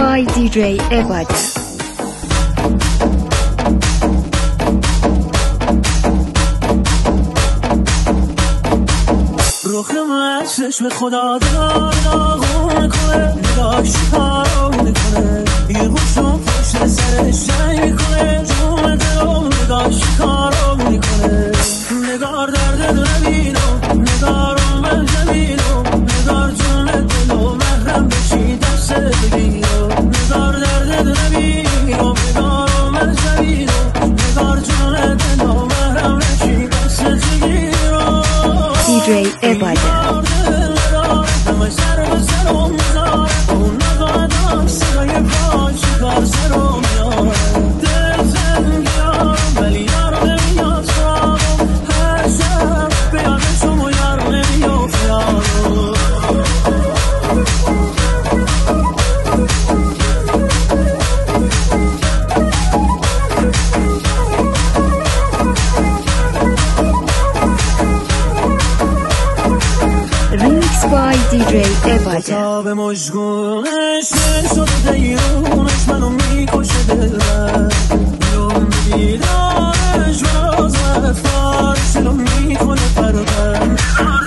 by DJ Ebade. رخ مشتش به خدا داغون کنه، نگاهش کارو میکنه، بیهوشو پشت سرش جنگ کنه، جون دلو نگاهش کارو میکنه. نگار درد دو نبینو، نگارم من جمینو، نگار جون دلو محرم بشی دست بگیرو. نگار درد دو نبینو، نگارم من جمینو، نگار جون دلو محرم بشی دست بگیرو. DJ Ebade. Remix by DJ Ebade. به مشگونش شده دیرونش منو میکشه دلم، بیرون بیدارش منو زد فارش رو میکنه پرورم.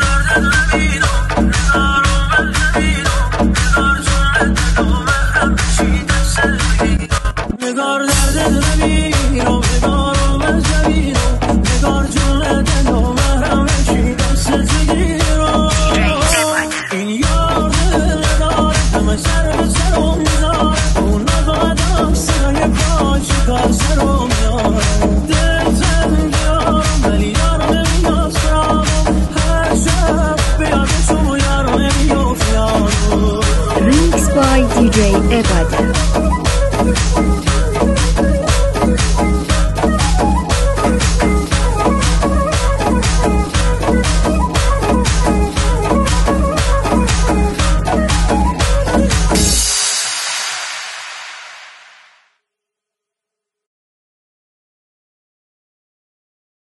نگار درد نبینو، نگارو من زمینو، نگار جون دلو محرم بشی دست بگیرو. این یار دل داره همه سر به سرم میذاره، اون نگاه صدای پاش کار سرم میاره. دل زنگیارم ولی یارو نمیاد سرامو، هر شب بیادشم و یارو نمیافت یارو. Remix by DJ Ebade.